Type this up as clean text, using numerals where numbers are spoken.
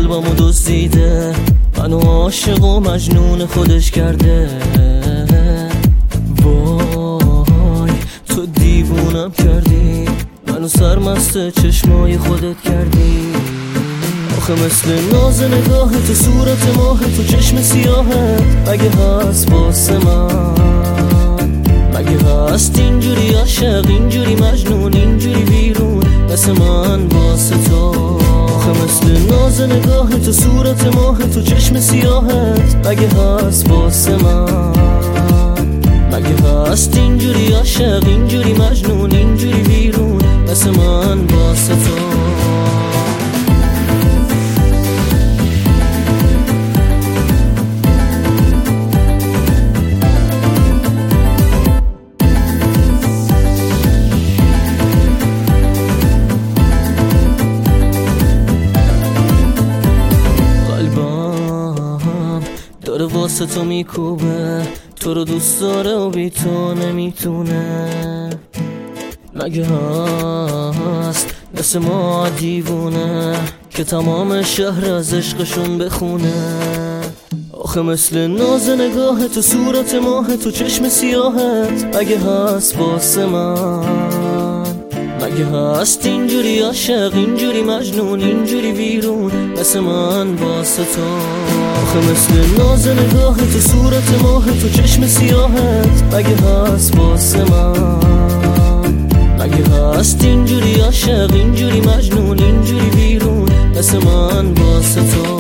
قلبمو دزدیده، منو عاشق و مجنون خودش کرده. وای تو دیوونم کردی، منو سرمست چشمای خودت کردی. آخه مثل ناز نگاه تو، صورت ماه تو، چشم سیاهت مگه هست واسه من؟ مگه هست اینجوری عاشق، اینجوری مجنون، اینجوری بیرون مثل من واسه تو؟ آخه مثل ناز نگاه تو، صورت ماه تو، چشم سیاهت مگه هست واسه من؟ مگه هست اینجوری عاشق، اینجوری مجنون، اینجوری بیرون مثل من واسه تو؟ داره واسه تو میکوبه، تو رو دوست داره و بی تو نمیتونه. مگه هست مثل ما دیوونه که تمام شهر از عشقشون بخونه؟ آخه مثل ناز نگاه تو، صورت ماه تو، چشم سیاهت مگه هست واسه من؟ مگه هست اینجوری عاشق، اینجوری مجنون، اینجوری بیرون مثل من واسه تو؟ آخه مثل ناز نگاه تو، صورت ماه تو، چشم سیاهت مگه هست واسه من؟ مگه هست اینجوری عاشق، اینجوری مجنون، اینجوری بیرون مثل من واسه تو؟